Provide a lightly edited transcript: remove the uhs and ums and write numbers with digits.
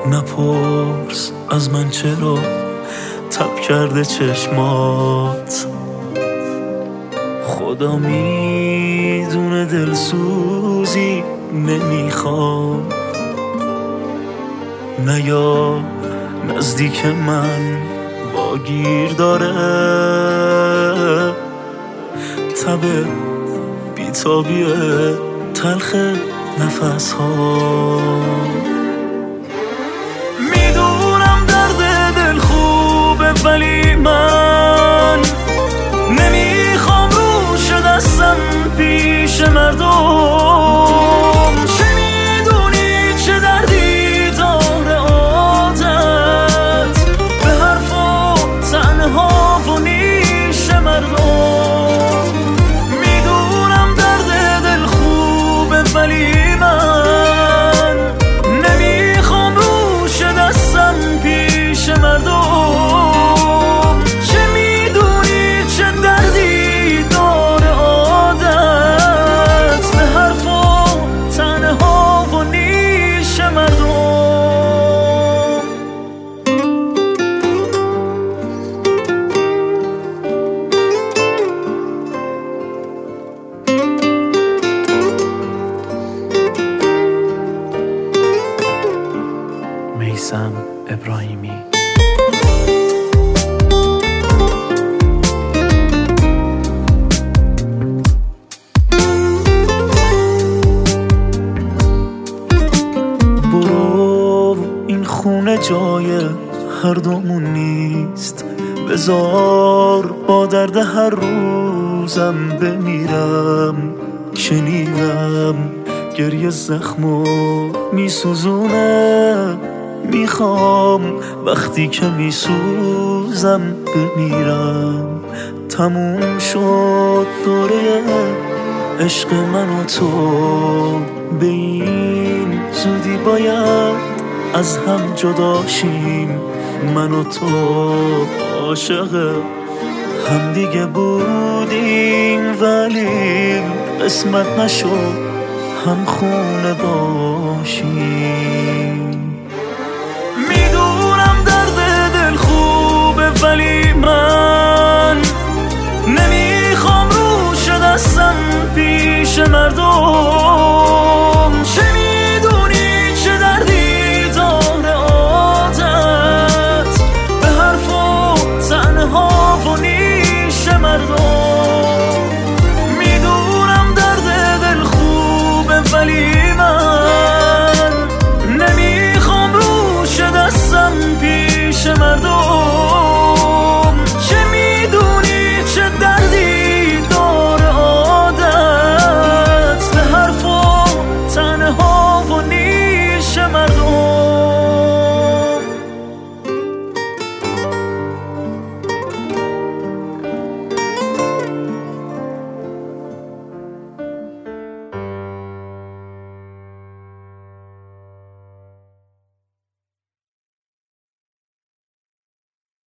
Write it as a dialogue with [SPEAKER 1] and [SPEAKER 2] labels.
[SPEAKER 1] نپرس از من چرا تب کرده چشمات، خدا میدونه دلسوزی نمیخوام. نیا نزدیک من با گیر داره تب بیتابی تلخ نفس ها. میدونم درد دل خوبه ولی من نمیخوام روش دستم پیش مردم. چه میدونی چه دردی داره عادت به حرفا تنها و نیش مردم. میدونم درد دل خوبه ولی من نمیخوام روش دستم پیش مردم. چه میدونی چه دردی داره عادت به حرفا تنها و نیش مردم. میثم ابراهیمی. برو این خونه جای هر دومون نیست، بذار با درد هر روزم بمیرم. شنیدم گریه زخمو میسوزونه، میخوام وقتی که میسوزم بمیرم. تموم شد دوره عشق من و تو، به این زودی باید از هم جدا شیم. من و تو عاشق هم دیگه بودیم ولی قسمت نشد هم خونه باشیم. میدونم درد دل خوبه ولی من نمیخوام روش دستم پیش مردم.